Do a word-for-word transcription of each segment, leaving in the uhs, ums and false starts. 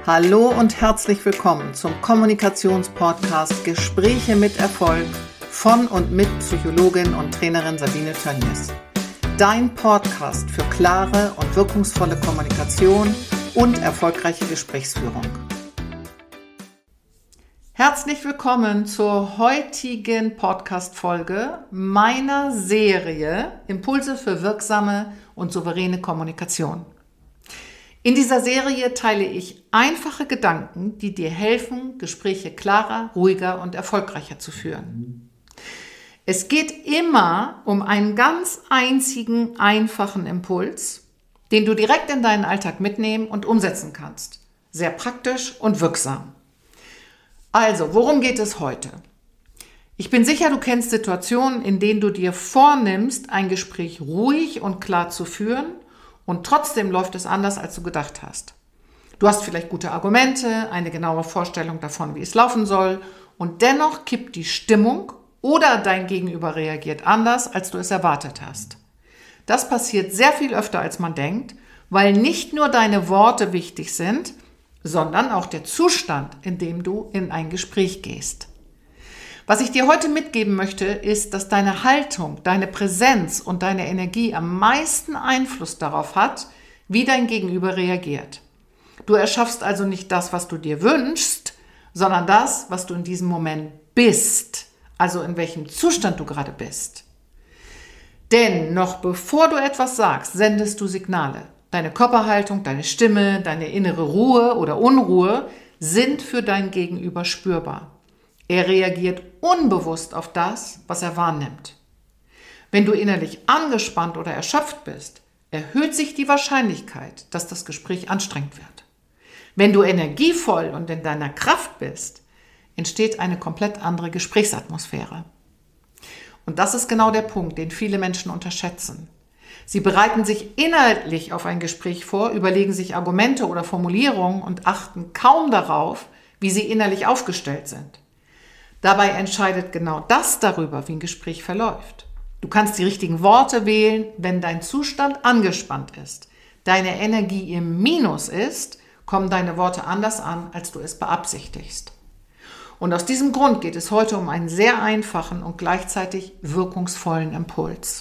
Hallo und herzlich willkommen zum Kommunikationspodcast Gespräche mit Erfolg von und mit Psychologin und Trainerin Sabine Tönjes. Dein Podcast für klare und wirkungsvolle Kommunikation und erfolgreiche Gesprächsführung. Herzlich willkommen zur heutigen Podcast-Folge meiner Serie Impulse für wirksame und souveräne Kommunikation. In dieser Serie teile ich einfache Gedanken, die dir helfen, Gespräche klarer, ruhiger und erfolgreicher zu führen. Es geht immer um einen ganz einzigen, einfachen Impuls, den du direkt in deinen Alltag mitnehmen und umsetzen kannst. Sehr praktisch und wirksam. Also, worum geht es heute? Ich bin sicher, du kennst Situationen, in denen du dir vornimmst, ein Gespräch ruhig und klar zu führen, und trotzdem läuft es anders, als du gedacht hast. Du hast vielleicht gute Argumente, eine genaue Vorstellung davon, wie es laufen soll, und dennoch kippt die Stimmung oder dein Gegenüber reagiert anders, als du es erwartet hast. Das passiert sehr viel öfter, als man denkt, weil nicht nur deine Worte wichtig sind, sondern auch der Zustand, in dem du in ein Gespräch gehst. Was ich dir heute mitgeben möchte, ist, dass deine Haltung, deine Präsenz und deine Energie am meisten Einfluss darauf hat, wie dein Gegenüber reagiert. Du erschaffst also nicht das, was du dir wünschst, sondern das, was du in diesem Moment bist, also in welchem Zustand du gerade bist. Denn noch bevor du etwas sagst, sendest du Signale. Deine Körperhaltung, deine Stimme, deine innere Ruhe oder Unruhe sind für dein Gegenüber spürbar. Er reagiert unbewusst auf das, was er wahrnimmt. Wenn du innerlich angespannt oder erschöpft bist, erhöht sich die Wahrscheinlichkeit, dass das Gespräch anstrengend wird. Wenn du energievoll und in deiner Kraft bist, entsteht eine komplett andere Gesprächsatmosphäre. Und das ist genau der Punkt, den viele Menschen unterschätzen. Sie bereiten sich inhaltlich auf ein Gespräch vor, überlegen sich Argumente oder Formulierungen und achten kaum darauf, wie sie innerlich aufgestellt sind. Dabei entscheidet genau das darüber, wie ein Gespräch verläuft. Du kannst die richtigen Worte wählen, wenn dein Zustand angespannt ist. Deine Energie im Minus ist, kommen deine Worte anders an, als du es beabsichtigst. Und aus diesem Grund geht es heute um einen sehr einfachen und gleichzeitig wirkungsvollen Impuls.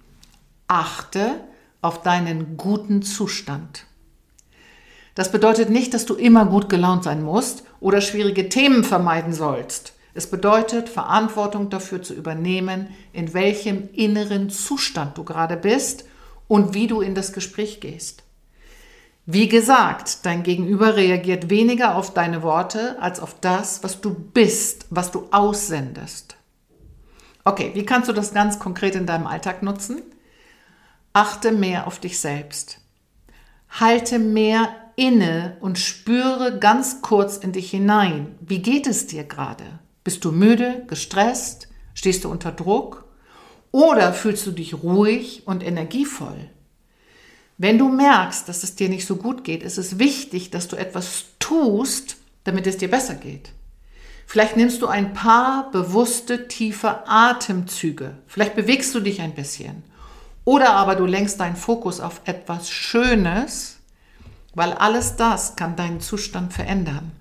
Achte auf deinen guten Zustand. Das bedeutet nicht, dass du immer gut gelaunt sein musst oder schwierige Themen vermeiden sollst. Es bedeutet, Verantwortung dafür zu übernehmen, in welchem inneren Zustand du gerade bist und wie du in das Gespräch gehst. Wie gesagt, dein Gegenüber reagiert weniger auf deine Worte als auf das, was du bist, was du aussendest. Okay, wie kannst du das ganz konkret in deinem Alltag nutzen? Achte mehr auf dich selbst. Halte mehr inne und spüre ganz kurz in dich hinein. Wie geht es dir gerade? Bist du müde, gestresst? Stehst du unter Druck? Oder fühlst du dich ruhig und energievoll? Wenn du merkst, dass es dir nicht so gut geht, ist es wichtig, dass du etwas tust, damit es dir besser geht. Vielleicht nimmst du ein paar bewusste, tiefe Atemzüge. Vielleicht bewegst du dich ein bisschen. Oder aber du lenkst deinen Fokus auf etwas Schönes, weil alles das kann deinen Zustand verändern.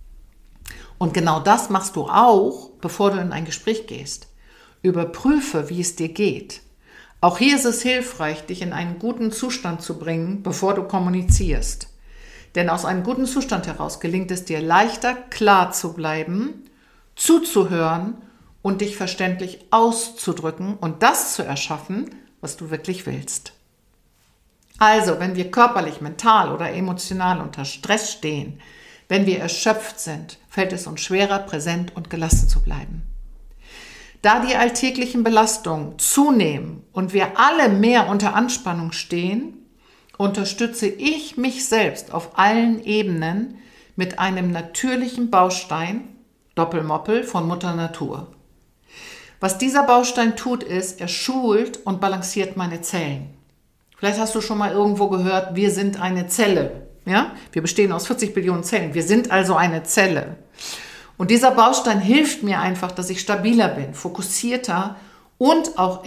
Und genau das machst du auch, bevor du in ein Gespräch gehst. Überprüfe, wie es dir geht. Auch hier ist es hilfreich, dich in einen guten Zustand zu bringen, bevor du kommunizierst. Denn aus einem guten Zustand heraus gelingt es dir leichter, klar zu bleiben, zuzuhören und dich verständlich auszudrücken und das zu erschaffen, was du wirklich willst. Also, wenn wir körperlich, mental oder emotional unter Stress stehen, wenn wir erschöpft sind, fällt es uns schwerer, präsent und gelassen zu bleiben. Da die alltäglichen Belastungen zunehmen und wir alle mehr unter Anspannung stehen, unterstütze ich mich selbst auf allen Ebenen mit einem natürlichen Baustein, Doppelmoppel von Mutter Natur. Was dieser Baustein tut, ist, er schult und balanciert meine Zellen. Vielleicht hast du schon mal irgendwo gehört, wir sind eine Zelle. Ja? Wir bestehen aus vierzig Billionen Zellen. Wir sind also eine Zelle. Und dieser Baustein hilft mir einfach, dass ich stabiler bin, fokussierter und auch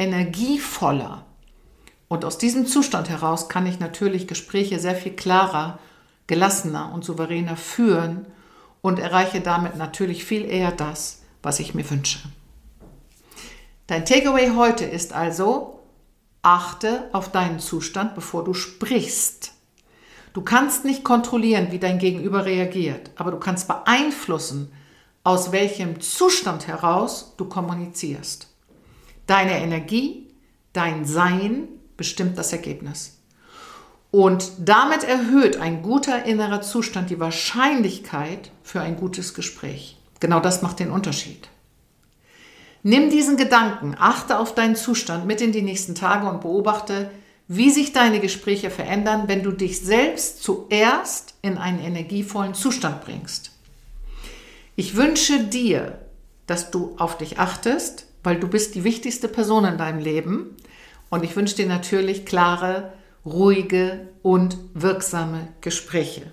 energievoller. Und aus diesem Zustand heraus kann ich natürlich Gespräche sehr viel klarer, gelassener und souveräner führen und erreiche damit natürlich viel eher das, was ich mir wünsche. Dein Takeaway heute ist also: Achte auf deinen Zustand, bevor du sprichst. Du kannst nicht kontrollieren, wie dein Gegenüber reagiert, aber du kannst beeinflussen, aus welchem Zustand heraus du kommunizierst. Deine Energie, dein Sein bestimmt das Ergebnis. Und damit erhöht ein guter innerer Zustand die Wahrscheinlichkeit für ein gutes Gespräch. Genau das macht den Unterschied. Nimm diesen Gedanken, achte auf deinen Zustand mit in die nächsten Tage und beobachte, wie sich deine Gespräche verändern, wenn du dich selbst zuerst in einen energievollen Zustand bringst. Ich wünsche dir, dass du auf dich achtest, weil du bist die wichtigste Person in deinem Leben. Und ich wünsche dir natürlich klare, ruhige und wirksame Gespräche.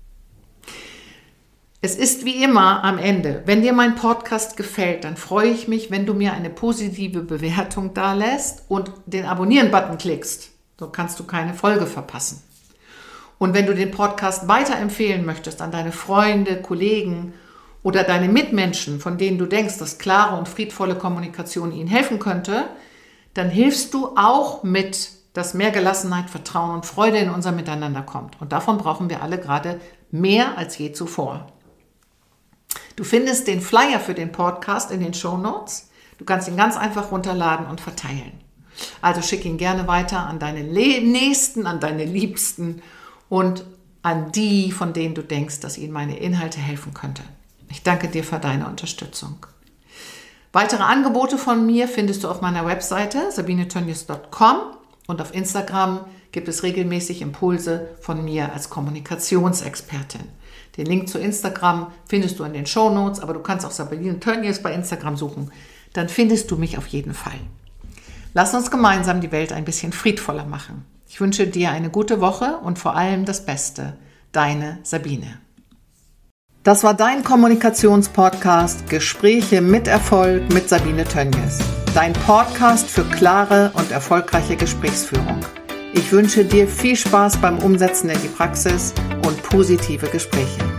Es ist wie immer am Ende, wenn dir mein Podcast gefällt, dann freue ich mich, wenn du mir eine positive Bewertung dalässt und den Abonnieren-Button klickst. So kannst du keine Folge verpassen. Und wenn du den Podcast weiterempfehlen möchtest an deine Freunde, Kollegen oder deine Mitmenschen, von denen du denkst, dass klare und friedvolle Kommunikation ihnen helfen könnte, dann hilfst du auch mit, dass mehr Gelassenheit, Vertrauen und Freude in unser Miteinander kommt. Und davon brauchen wir alle gerade mehr als je zuvor. Du findest den Flyer für den Podcast in den Shownotes. Du kannst ihn ganz einfach runterladen und verteilen. Also schick ihn gerne weiter an deine Nächsten, an deine Liebsten und an die, von denen du denkst, dass ihnen meine Inhalte helfen könnte. Ich danke dir für deine Unterstützung. Weitere Angebote von mir findest du auf meiner Webseite sabine tönjes punkt com und auf Instagram gibt es regelmäßig Impulse von mir als Kommunikationsexpertin. Den Link zu Instagram findest du in den Shownotes, aber du kannst auch Sabine Tönjes bei Instagram suchen. Dann findest du mich auf jeden Fall. Lass uns gemeinsam die Welt ein bisschen friedvoller machen. Ich wünsche dir eine gute Woche und vor allem das Beste. Deine Sabine. Das war dein Kommunikationspodcast Gespräche mit Erfolg mit Sabine Tönjes. Dein Podcast für klare und erfolgreiche Gesprächsführung. Ich wünsche dir viel Spaß beim Umsetzen in die Praxis und positive Gespräche.